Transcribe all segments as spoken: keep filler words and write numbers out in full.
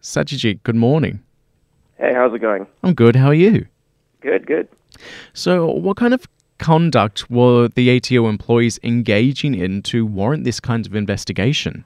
Satyajit, good morning. Hey, how's it going? I'm good. How are you? Good, good. So, what kind of conduct were the A T O employees engaging in to warrant this kind of investigation?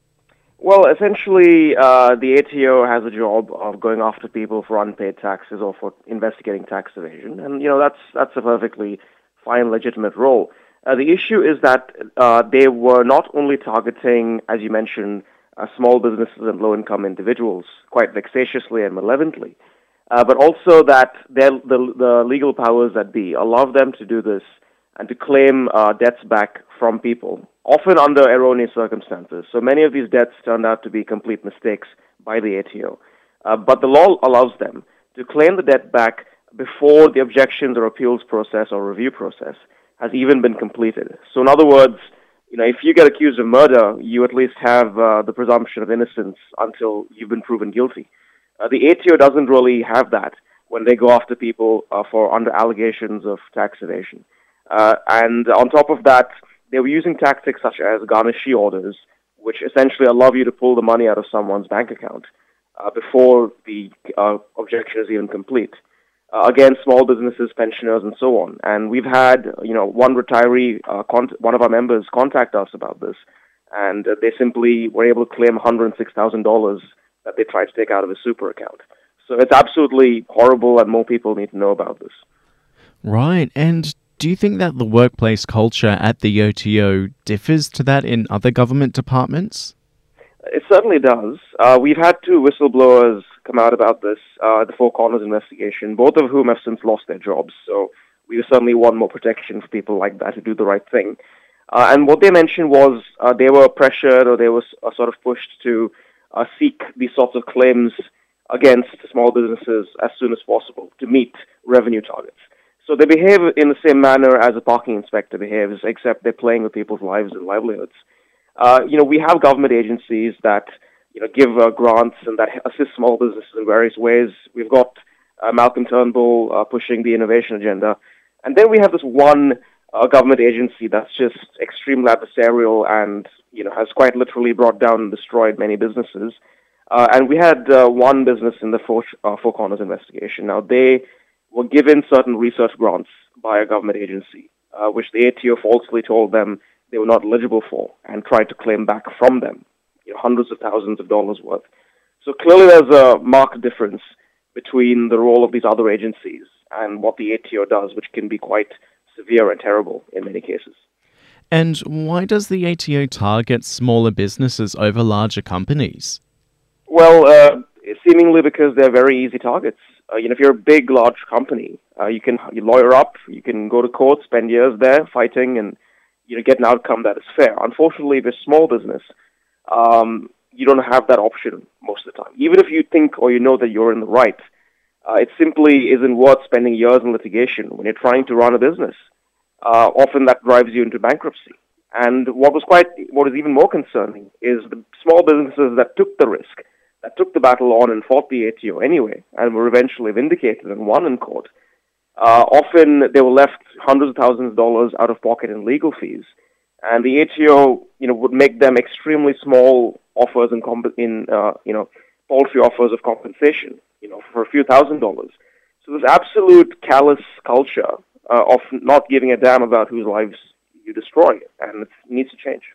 Well, essentially, uh, the A T O has a job of going after people for unpaid taxes or for investigating tax evasion, and you know that's that's a perfectly fine, legitimate role. Uh, the issue is that uh, they were not only targeting, as you mentioned, uh, small businesses and low-income individuals quite vexatiously and malevolently, uh, but also that the, the legal powers that be allow them to do this and to claim uh, debts back from people, often under erroneous circumstances. So many of these debts turned out to be complete mistakes by the A T O. Uh, but the law allows them to claim the debt back before the objections or appeals process or review process has even been completed. So in other words, you know, if you get accused of murder, you at least have uh, the presumption of innocence until you've been proven guilty. Uh, the A T O doesn't really have that when they go after people uh, for under allegations of tax evasion. Uh, and on top of that, they were using tactics such as garnishee orders, which essentially allow you to pull the money out of someone's bank account uh, before the uh, objection is even complete. Uh, again, small businesses, pensioners, and so on. And we've had, you know, one retiree, uh, con- one of our members, contact us about this, and uh, they simply were able to claim one hundred six thousand dollars that they tried to take out of his super account. So it's absolutely horrible, and more people need to know about this. Right, and do you think that the workplace culture at the O T O differs to that in other government departments? It certainly does. Uh, we've had two whistleblowers come out about this, uh, the Four Corners investigation, both of whom have since lost their jobs. So we certainly want more protection for people like that to do the right thing. Uh, and what they mentioned was uh, they were pressured or they were uh, sort of pushed to uh, seek these sorts of claims against small businesses as soon as possible to meet revenue targets. So they behave in the same manner as a parking inspector behaves, except they're playing with people's lives and livelihoods. Uh, you know, we have government agencies that, you know, give uh, grants and that assist small businesses in various ways. We've got uh, Malcolm Turnbull uh, pushing the innovation agenda. And then we have this one uh, government agency that's just extremely adversarial and, you know, has quite literally brought down and destroyed many businesses. Uh, and we had uh, one business in the Four, uh, Four Corners investigation. Now, they were given certain research grants by a government agency, uh, which the A T O falsely told them they were not eligible for and tried to claim back from them, you know, hundreds of thousands of dollars worth. So clearly there's a marked difference between the role of these other agencies and what the A T O does, which can be quite severe and terrible in many cases. And why does the A T O target smaller businesses over larger companies? Well, uh, seemingly because they're very easy targets. Uh, you know, if you're a big, large company, uh, you can you lawyer up, you can go to court, spend years there fighting, and you know get an outcome that is fair. Unfortunately, if you're a small business, um, you don't have that option most of the time. Even if you think or you know that you're in the right, uh, it simply isn't worth spending years in litigation when you're trying to run a business. Uh, often that drives you into bankruptcy. And what was quite, what is even more concerning is the small businesses that took the risk, that took the battle on and fought the A T O anyway, and were eventually vindicated and won in court. Uh, often they were left hundreds of thousands of dollars out of pocket in legal fees, and the A T O, you know, would make them extremely small offers in, comp- in uh, you know, paltry offers of compensation, you know, for a few thousand dollars. So this absolute callous culture uh, of not giving a damn about whose lives you destroy, and it needs to change.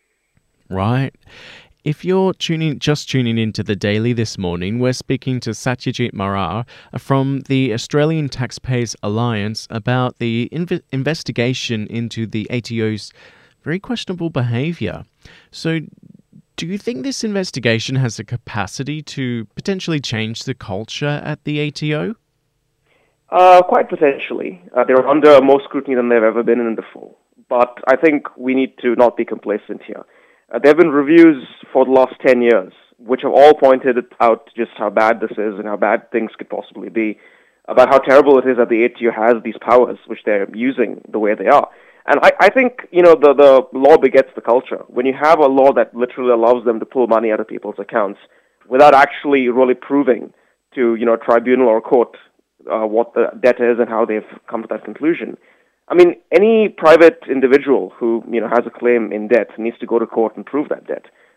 Right. If you're tuning, just tuning into the Daily this morning, we're speaking to Satyajit Marar from the Australian Taxpayers Alliance about the inv- investigation into the A T O's very questionable behaviour. So, do you think this investigation has the capacity to potentially change the culture at the A T O? Uh, quite potentially. Uh, they're under more scrutiny than they've ever been in before. But I think we need to not be complacent here. Uh, there have been reviews for the last ten years, which have all pointed out just how bad this is and how bad things could possibly be, about how terrible it is that the A T O has these powers, which they're using the way they are. And I, I think, you know, the, the law begets the culture. When you have a law that literally allows them to pull money out of people's accounts without actually really proving to, you know, a tribunal or a court uh, what the debt is and how they've come to that conclusion, I mean, any private individual who, you know, has a claim in debt needs to go to court and prove that debt.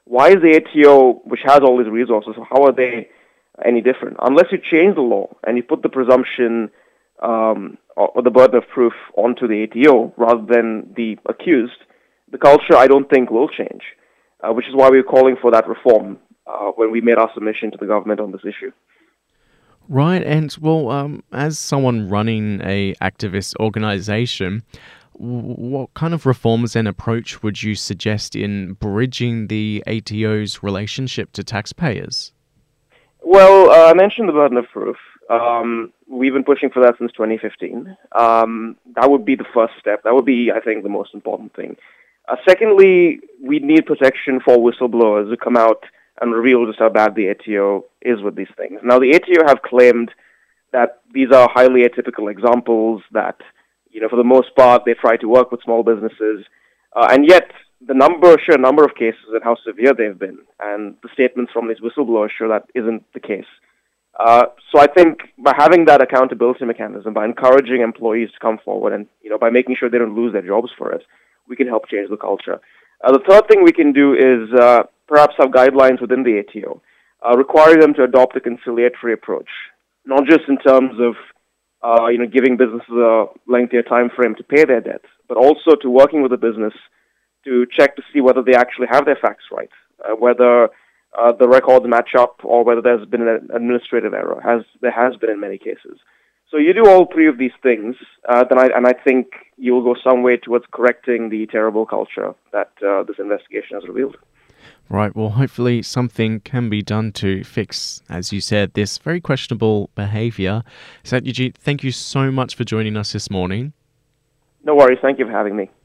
Why is the A T O, which has all these resources, how are they any different? Unless you change the law and you put the presumption um, or, or the burden of proof onto the A T O rather than the accused, the culture, I don't think, will change, uh, which is why we're calling for that reform uh, when we made our submission to the government on this issue. Right, and well, um, as someone running a activist organization, what kind of reforms and approach would you suggest in bridging the A T O's relationship to taxpayers? Well, uh, I mentioned the burden of proof. Um, we've been pushing for that since twenty fifteen. Um, that would be the first step. That would be, I think, the most important thing. Uh, secondly, we need protection for whistleblowers who come out and reveal just how bad the A T O is with these things. Now, the A T O have claimed that these are highly atypical examples, that, you know, for the most part, they try to work with small businesses, uh, and yet the number, sheer number of cases and how severe they've been, and the statements from these whistleblowers show that isn't the case. Uh, so I think by having that accountability mechanism, by encouraging employees to come forward and, you know, by making sure they don't lose their jobs for it, we can help change the culture. Uh, the third thing we can do is uh, perhaps have guidelines within the A T O, uh, requiring them to adopt a conciliatory approach, not just in terms of uh, you know, giving businesses a lengthier time frame to pay their debts, but also to working with the business to check to see whether they actually have their facts right, uh, whether uh, the records match up, or whether there's been an administrative error, as there has been in many cases. So you do all three of these things, uh, then I, and I think you will go some way towards correcting the terrible culture that uh, this investigation has revealed. Right, well, hopefully something can be done to fix, as you said, this very questionable behaviour. Satyajit, thank you so much for joining us this morning. No worries. Thank you for having me.